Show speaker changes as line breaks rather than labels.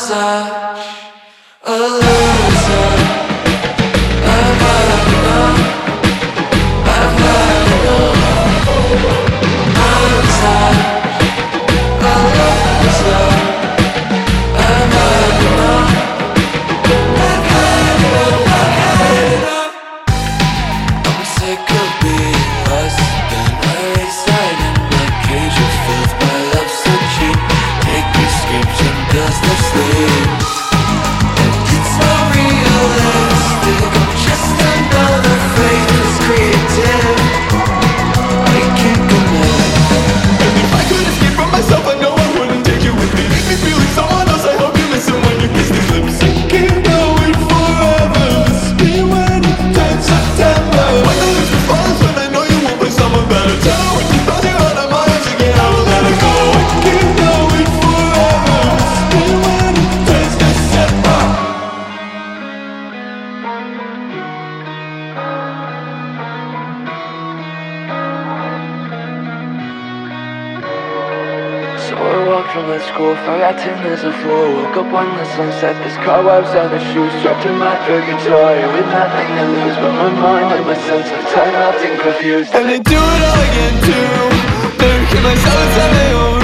such a loser. I've had enough. I've had enough. I'm such a loser. I've had enough. I've had enough. I've had enough. I'm sick of being less than raised right in my cage of filth. My love's so cheap. Take prescription pills to sleep. It's not realistic. I'm just another faithless creative. I can't commit.
And if I could escape from myself, I know I wouldn't take you with me. Make me feel like someone else. I hope you listen when you kiss these lips. I can't go wait forever. Miss me when it turns September. When the lips will fall is when I know you won't find someone better. Tell her when you close your heart, I'm honest again. I will let her go. I can't go wait forever. Miss me when it turns December.
So I walked from the school, forgotten as a fool. Woke up when the sun set, this cobwebs on the shoes. Trapped in my purgatory with nothing to lose but my mind and my sense of time melting confused.
And they do it all again too. They're killing myself inside my own